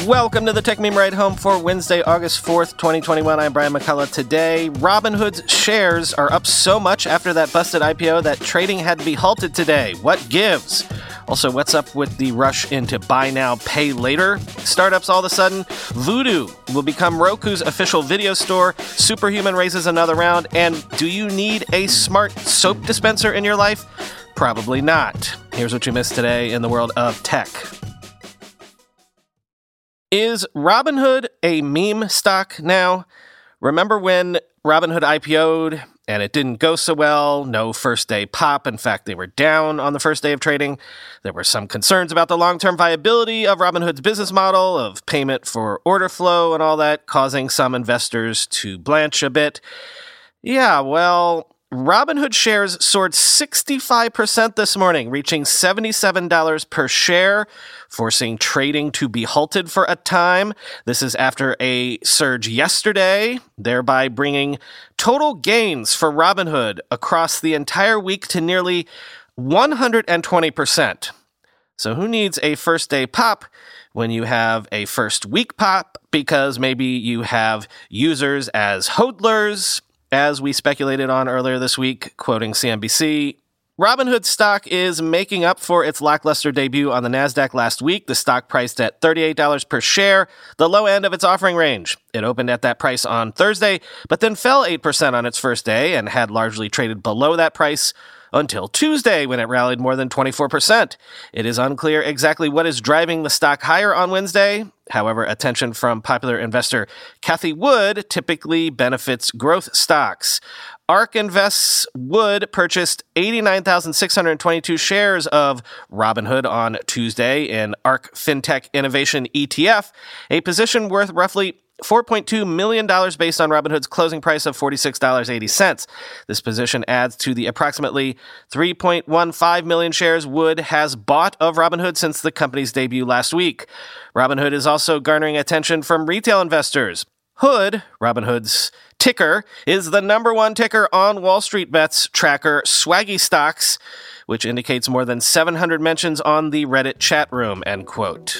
Welcome to the Tech Meme Ride Home for Wednesday, August 4th, 2021. I'm Brian McCullough. Today, Robinhood's shares are up so much after that busted IPO that trading had to be halted today. What gives? Also, what's up with the rush into buy now, pay later startups all of a sudden? Vudu will become Roku's official video store. Superhuman raises another round. And do you need a smart soap dispenser in your life? Probably not. Here's what you missed today in the world of tech. Is Robinhood a meme stock now? Remember when Robinhood IPO'd and it didn't go so well? No first day pop. In fact, they were down on the first day of trading. There were some concerns about the long-term viability of Robinhood's business model of payment for order flow and all that, causing some investors to blanch a bit. Yeah, well, Robinhood shares soared 65% this morning, reaching $77 per share, forcing trading to be halted for a time. This is after a surge yesterday, thereby bringing total gains for Robinhood across the entire week to nearly 120%. So who needs a first day pop when you have a first week pop? Because maybe you have users as hodlers, as we speculated on earlier this week, quoting CNBC. Robinhood stock is making up for its lackluster debut on the NASDAQ last week. The stock priced at $38 per share, the low end of its offering range. It opened at that price on Thursday, but then fell 8% on its first day and had largely traded below that price until Tuesday, when it rallied more than 24%. It is unclear exactly what is driving the stock higher on Wednesday. However, attention from popular investor Cathie Wood typically benefits growth stocks. ARK Invest's Wood purchased 89,622 shares of Robinhood on Tuesday in ARK FinTech Innovation ETF, a position worth roughly $4.2 million based on Robinhood's closing price of $46.80. This position adds to the approximately 3.15 million shares Wood has bought of Robinhood since the company's debut last week. Robinhood is also garnering attention from retail investors. Hood, Robinhood's ticker, is the number one ticker on Wall Street Bet's tracker Swaggy Stocks, which indicates more than 700 mentions on the Reddit chat room, end quote.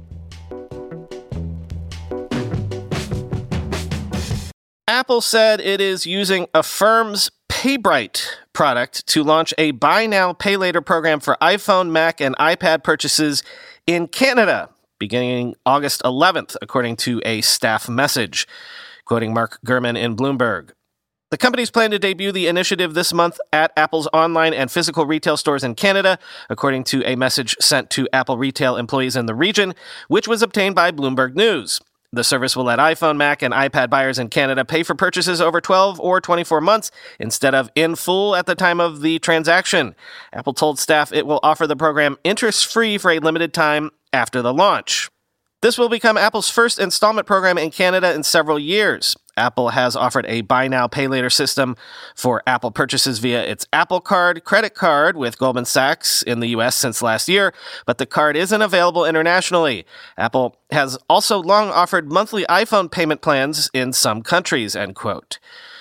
Apple said it is using Affirm's PayBright product to launch a buy now, pay later program for iPhone, Mac, and iPad purchases in Canada, beginning August 11th, according to a staff message, quoting Mark Gurman in Bloomberg. The companies plan to debut the initiative this month at Apple's online and physical retail stores in Canada, according to a message sent to Apple retail employees in the region, which was obtained by Bloomberg News. The service will let iPhone, Mac, and iPad buyers in Canada pay for purchases over 12 or 24 months instead of in full at the time of the transaction. Apple told staff it will offer the program interest-free for a limited time after the launch. This will become Apple's first installment program in Canada in several years. Apple has offered a buy now, pay later system for Apple purchases via its Apple Card credit card with Goldman Sachs in the U.S. since last year, but the card isn't available internationally. Apple has also long offered monthly iPhone payment plans in some countries, end quote.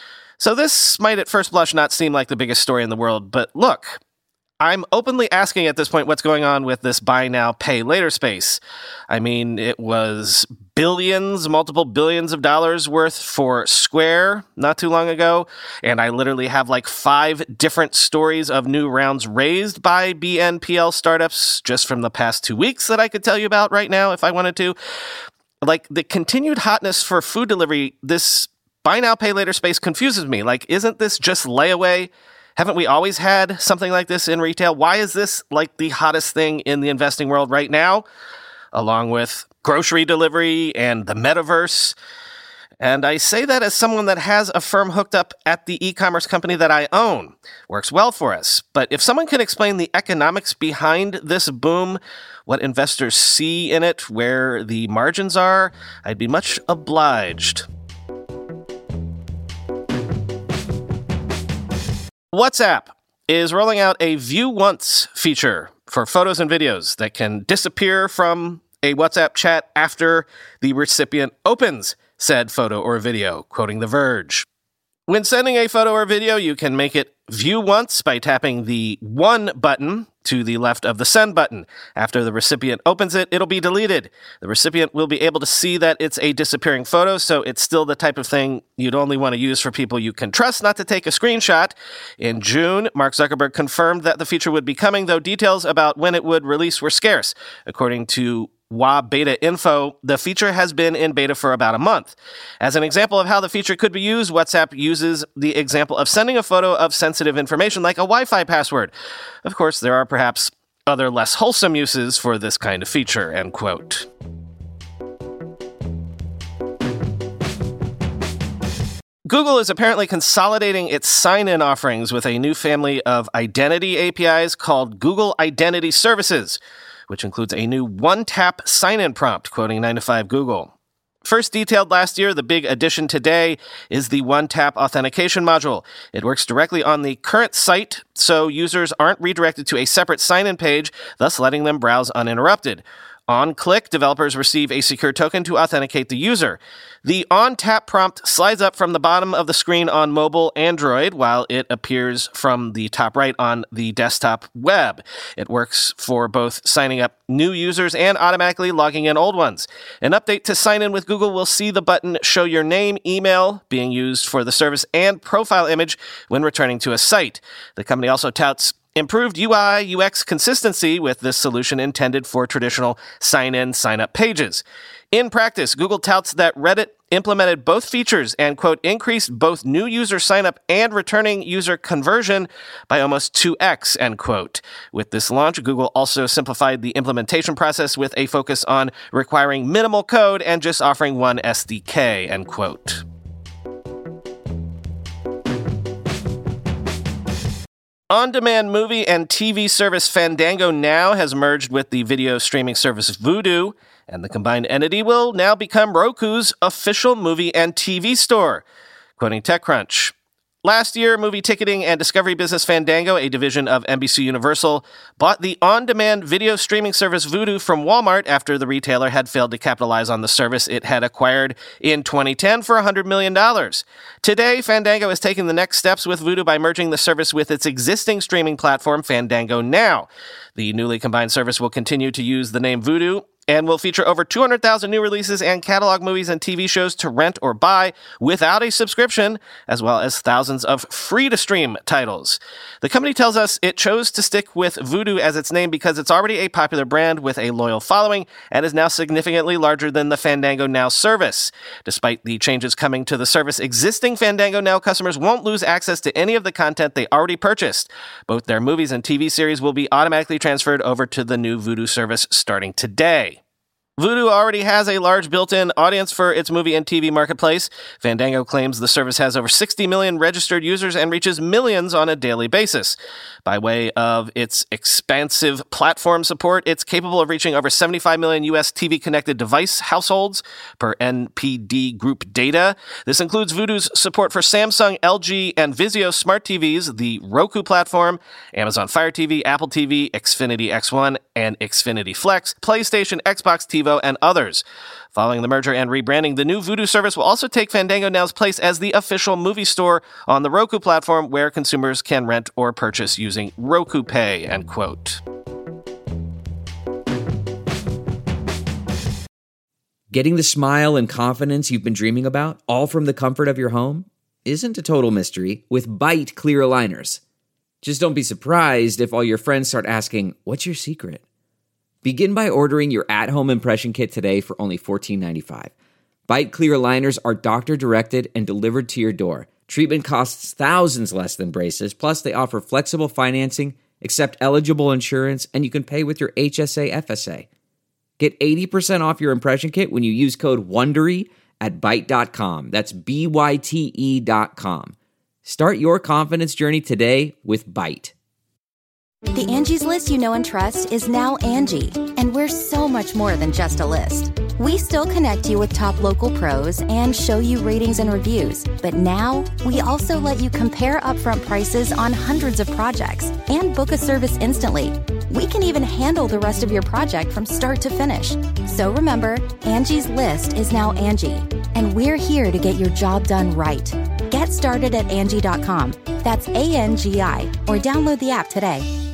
So this might at first blush not seem like the biggest story in the world, but look, I'm openly asking at this point what's going on with this buy now, pay later space. I mean, it was billions, multiple billions of dollars worth for Square not too long ago, and I literally have like 5 different stories of new rounds raised by BNPL startups just from the past 2 weeks that I could tell you about right now if I wanted to. Like, the continued hotness for food delivery, this buy now, pay later space confuses me. Like, isn't this just layaway? Haven't we always had something like this in retail? Why is this like the hottest thing in the investing world right now, along with grocery delivery and the metaverse? And I say that as someone that has Affirm hooked up at the e-commerce company that I own. Works well for us. But if someone can explain the economics behind this boom, what investors see in it, where the margins are, I'd be much obliged. WhatsApp is rolling out a View Once feature for photos and videos that can disappear from a WhatsApp chat after the recipient opens said photo or video, quoting The Verge. When sending a photo or video, you can make it view once by tapping the One button to the left of the send button. After the recipient opens it, it'll be deleted. The recipient will be able to see that it's a disappearing photo, so it's still the type of thing you'd only want to use for people you can trust not to take a screenshot. In June, Mark Zuckerberg confirmed that the feature would be coming, though details about when it would release were scarce. According to WA Beta Info, the feature has been in beta for about a month. As an example of how the feature could be used, WhatsApp uses the example of sending a photo of sensitive information like a Wi-Fi password. Of course, there are perhaps other less wholesome uses for this kind of feature, end quote. Google is apparently consolidating its sign-in offerings with a new family of identity APIs called Google Identity Services, which includes a new one-tap sign-in prompt, quoting 9to5Google. First detailed last year, the big addition today is the one-tap authentication module. It works directly on the current site, so users aren't redirected to a separate sign-in page, thus letting them browse uninterrupted. On click, developers receive a secure token to authenticate the user. The on-tap prompt slides up from the bottom of the screen on mobile Android, while it appears from the top right on the desktop web. It works for both signing up new users and automatically logging in old ones. An update to sign in with Google will see the button show your name, email being used for the service, and profile image when returning to a site. The company also touts improved UI, UX consistency with this solution intended for traditional sign-in, sign-up pages. In practice, Google touts that Reddit implemented both features and, quote, increased both new user sign-up and returning user conversion by almost 2x, end quote. With this launch, Google also simplified the implementation process with a focus on requiring minimal code and just offering one SDK, end quote. On-demand movie and TV service Fandango Now has merged with the video streaming service Vudu, and the combined entity will now become Roku's official movie and TV store, quoting TechCrunch. Last year, movie ticketing and discovery business Fandango, a division of NBC Universal, bought the on-demand video streaming service Vudu from Walmart after the retailer had failed to capitalize on the service it had acquired in 2010 for $100 million. Today, Fandango is taking the next steps with Vudu by merging the service with its existing streaming platform, Fandango Now. The newly combined service will continue to use the name Vudu and will feature over 200,000 new releases and catalog movies and TV shows to rent or buy without a subscription, as well as thousands of free-to-stream titles. The company tells us it chose to stick with Vudu as its name because it's already a popular brand with a loyal following and is now significantly larger than the Fandango Now service. Despite the changes coming to the service, existing Fandango Now customers won't lose access to any of the content they already purchased. Both their movies and TV series will be automatically transferred over to the new Vudu service starting today. Vudu already has a large built-in audience for its movie and TV marketplace. Fandango claims the service has over 60 million registered users and reaches millions on a daily basis. By way of its expansive platform support, it's capable of reaching over 75 million U.S. TV-connected device households per NPD Group data. This includes Vudu's support for Samsung, LG, and Vizio smart TVs, the Roku platform, Amazon Fire TV, Apple TV, Xfinity X1, and Xfinity Flex, PlayStation, Xbox, TiVo, and others. Following the merger and rebranding, the new Vudu service will also take Fandango Now's place as the official movie store on the Roku platform, where consumers can rent or purchase using Roku Pay, end quote. Getting the smile and confidence you've been dreaming about, all from the comfort of your home, isn't a total mystery with Byte clear aligners. Just don't be surprised if all your friends start asking, "What's your secret?" Begin by ordering your at-home impression kit today for only $14.95. Byte clear aligners are doctor-directed and delivered to your door. Treatment costs thousands less than braces, plus they offer flexible financing, accept eligible insurance, and you can pay with your HSA FSA. Get 80% off your impression kit when you use code WONDERY at Byte.com. That's BYTE.com. Start your confidence journey today with Byte. The Angie's List you know and trust is now Angie, and we're so much more than just a list. We still connect you with top local pros and show you ratings and reviews, but now we also let you compare upfront prices on hundreds of projects and book a service instantly. We can even handle the rest of your project from start to finish. So remember, Angie's List is now Angie, and we're here to get your job done right. Get started at Angie.com. That's ANGI, or download the app today.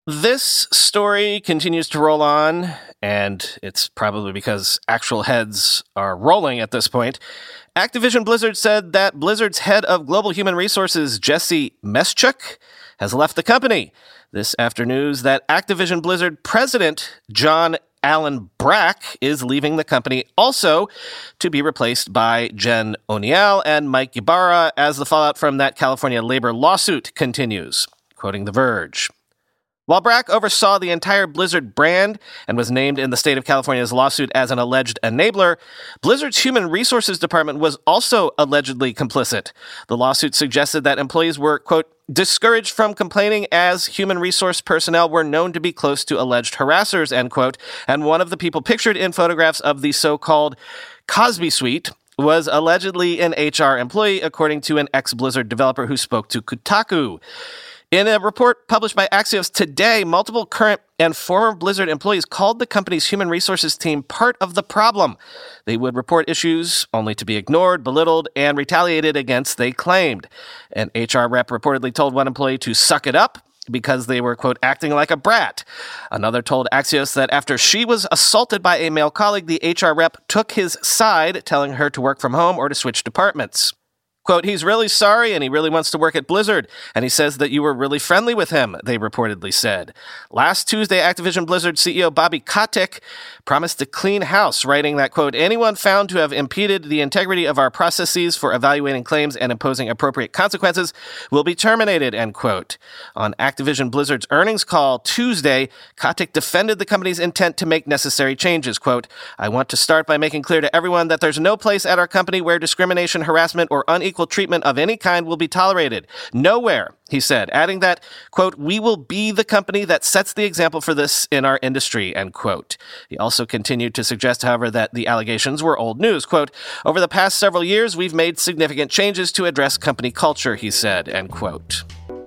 This story continues to roll on, and it's probably because actual heads are rolling at this point. Activision Blizzard said that Blizzard's head of global human resources, Jesse Meschuk, has left the company. This after news that Activision Blizzard president, John Allen Brack, is leaving the company also to be replaced by Jen Oneal and Mike Ybarra as the fallout from that California labor lawsuit continues. Quoting The Verge. While Brack oversaw the entire Blizzard brand and was named in the state of California's lawsuit as an alleged enabler, Blizzard's Human Resources Department was also allegedly complicit. The lawsuit suggested that employees were, quote, discouraged from complaining as human resource personnel were known to be close to alleged harassers, end quote, and one of the people pictured in photographs of the so-called Cosby Suite was allegedly an HR employee, according to an ex-Blizzard developer who spoke to Kotaku. In a report published by Axios today, multiple current and former Blizzard employees called the company's human resources team part of the problem. They would report issues only to be ignored, belittled, and retaliated against, they claimed. An HR rep reportedly told one employee to suck it up because they were, quote, acting like a brat. Another told Axios that after she was assaulted by a male colleague, the HR rep took his side, telling her to work from home or to switch departments. Quote, he's really sorry and he really wants to work at Blizzard, and he says that you were really friendly with him, they reportedly said. Last Tuesday, Activision Blizzard CEO Bobby Kotick promised to clean house, writing that, quote, anyone found to have impeded the integrity of our processes for evaluating claims and imposing appropriate consequences will be terminated, end quote. On Activision Blizzard's earnings call Tuesday, Kotick defended the company's intent to make necessary changes, quote, I want to start by making clear to everyone that there's no place at our company where discrimination, harassment, or unequal treatment of any kind will be tolerated. Nowhere, he said, adding that, quote, we will be the company that sets the example for this in our industry, end quote. He also continued to suggest, however, that the allegations were old news. Quote, over the past several years, we've made significant changes to address company culture, he said, end quote.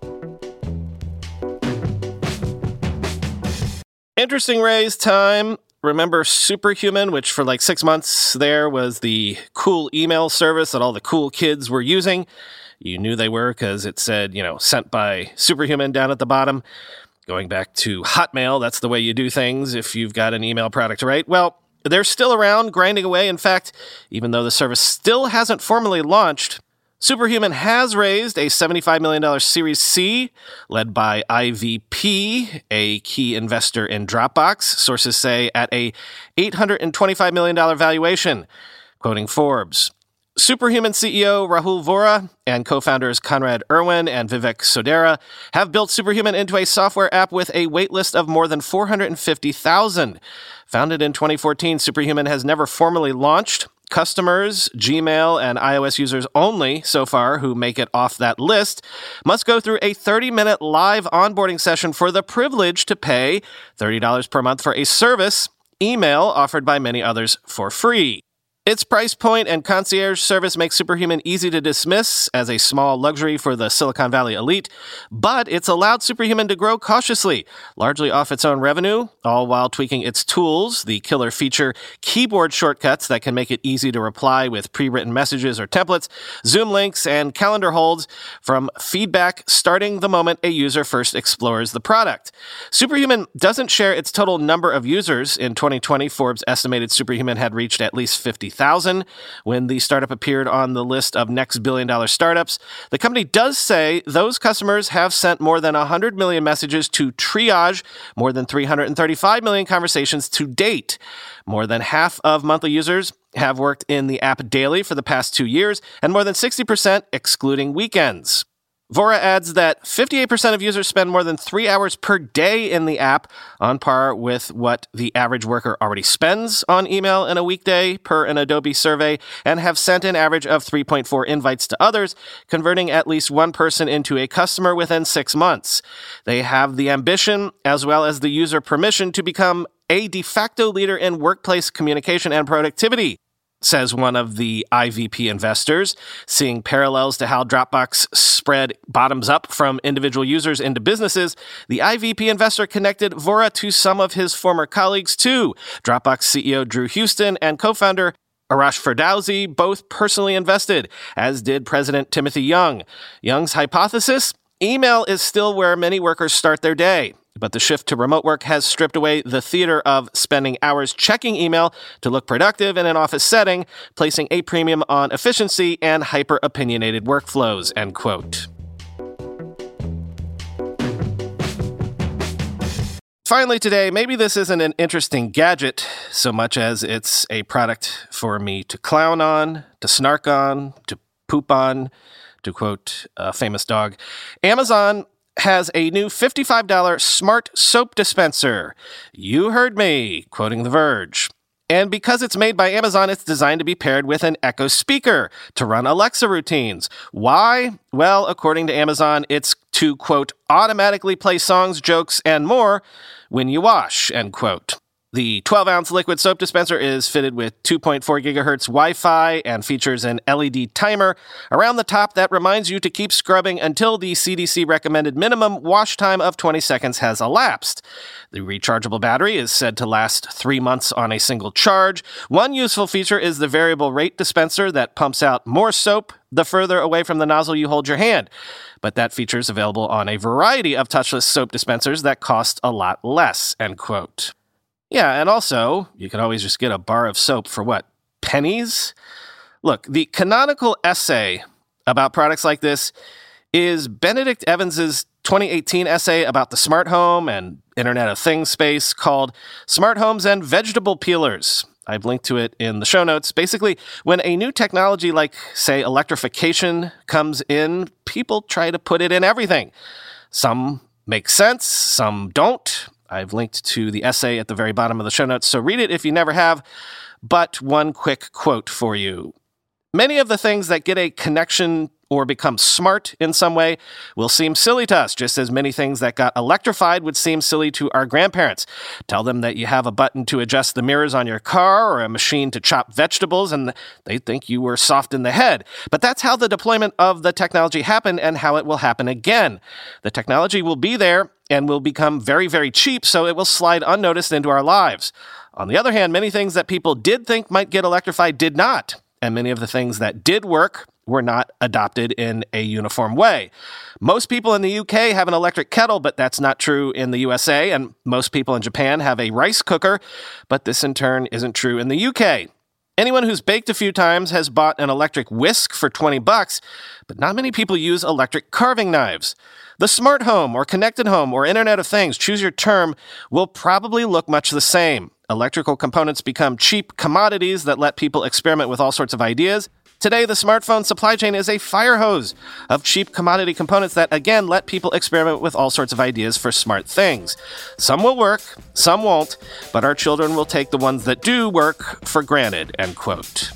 Interesting raise time. Remember Superhuman, which for like 6 months there was the cool email service that all the cool kids were using? You knew they were because it said, sent by Superhuman down at the bottom. Going back to Hotmail, that's the way you do things if you've got an email product, right? Well, they're still around, grinding away. In fact, even though the service still hasn't formally launched, Superhuman has raised a $75 million Series C, led by IVP, a key investor in Dropbox, sources say at a $825 million valuation, quoting Forbes. Superhuman CEO Rahul Vora and co-founders Conrad Irwin and Vivek Sodera have built Superhuman into a software app with a waitlist of more than 450,000. Founded in 2014, Superhuman has never formally launched. Customers, Gmail, and iOS users only, so far, who make it off that list, must go through a 30-minute live onboarding session for the privilege to pay $30 per month for a service, email, offered by many others for free. Its price point and concierge service make Superhuman easy to dismiss as a small luxury for the Silicon Valley elite, but it's allowed Superhuman to grow cautiously, largely off its own revenue, all while tweaking its tools, the killer feature keyboard shortcuts that can make it easy to reply with pre-written messages or templates, Zoom links, and calendar holds from feedback starting the moment a user first explores the product. Superhuman doesn't share its total number of users. In 2020, Forbes estimated Superhuman had reached at least 50,000 when the startup appeared on the list of next billion-dollar startups. The company does say those customers have sent more than 100 million messages to Triage, more than 335 million conversations to date. More than half of monthly users have worked in the app daily for the past 2 years, and more than 60% excluding weekends. Vora adds that 58% of users spend more than 3 hours per day in the app, on par with what the average worker already spends on email in a weekday, per an Adobe survey, and have sent an average of 3.4 invites to others, converting at least one person into a customer within 6 months. They have the ambition, as well as the user permission, to become a de facto leader in workplace communication and productivity, says one of the IVP investors, seeing parallels to how Dropbox spread bottoms up from individual users into businesses. The IVP investor connected Vora to some of his former colleagues too. Dropbox CEO Drew Houston and co-founder Arash Ferdowsi both personally invested, as did President Timothy Young. Young's hypothesis? Email is still where many workers start their day. But the shift to remote work has stripped away the theater of spending hours checking email to look productive in an office setting, placing a premium on efficiency and hyper-opinionated workflows, end quote. Finally today, maybe this isn't an interesting gadget so much as it's a product for me to clown on, to snark on, to poop on, to quote a famous dog. Amazon has a new $55 smart soap dispenser. You heard me, quoting The Verge. And because it's made by Amazon, it's designed to be paired with an Echo speaker to run Alexa routines. Why? Well, according to Amazon, it's to, quote, automatically play songs, jokes, and more when you wash, end quote. The 12-ounce liquid soap dispenser is fitted with 2.4 gigahertz Wi-Fi and features an LED timer around the top that reminds you to keep scrubbing until the CDC recommended minimum wash time of 20 seconds has elapsed. The rechargeable battery is said to last 3 months on a single charge. One useful feature is the variable rate dispenser that pumps out more soap the further away from the nozzle you hold your hand. But that feature is available on a variety of touchless soap dispensers that cost a lot less, end quote. Yeah, and also, you can always just get a bar of soap for what, pennies? Look, the canonical essay about products like this is Benedict Evans's 2018 essay about the smart home and Internet of Things space called Smart Homes and Vegetable Peelers. I've linked to it in the show notes. Basically, when a new technology like, say, electrification comes in, people try to put it in everything. Some make sense, some don't. I've linked to the essay at the very bottom of the show notes, so read it if you never have. But one quick quote for you. Many of the things that get a connection or become smart in some way will seem silly to us, just as many things that got electrified would seem silly to our grandparents. Tell them that you have a button to adjust the mirrors on your car or a machine to chop vegetables, and they think you were soft in the head. But that's how the deployment of the technology happened and how it will happen again. The technology will be there and will become very, very cheap, so it will slide unnoticed into our lives. On the other hand, many things that people did think might get electrified did not, and many of the things that did work were not adopted in a uniform way. Most people in the UK have an electric kettle, but that's not true in the USA, and most people in Japan have a rice cooker, but this in turn isn't true in the UK. Anyone who's baked a few times has bought an electric whisk for $20, but not many people use electric carving knives. The smart home or connected home or Internet of Things, choose your term, will probably look much the same. Electrical components become cheap commodities that let people experiment with all sorts of ideas. Today, the smartphone supply chain is a fire hose of cheap commodity components that, again, let people experiment with all sorts of ideas for smart things. Some will work, some won't, but our children will take the ones that do work for granted, end quote.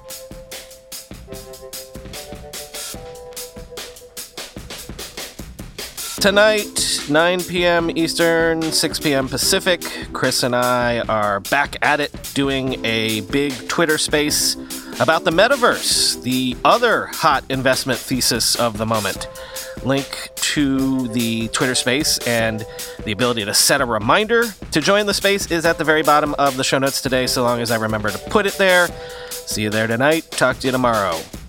Tonight, 9 p.m. Eastern, 6 p.m. Pacific, Chris and I are back at it doing a big Twitter space about the metaverse, the other hot investment thesis of the moment. Link to the Twitter space and the ability to set a reminder to join the space is at the very bottom of the show notes today, so long as I remember to put it there. See you there tonight. Talk to you tomorrow.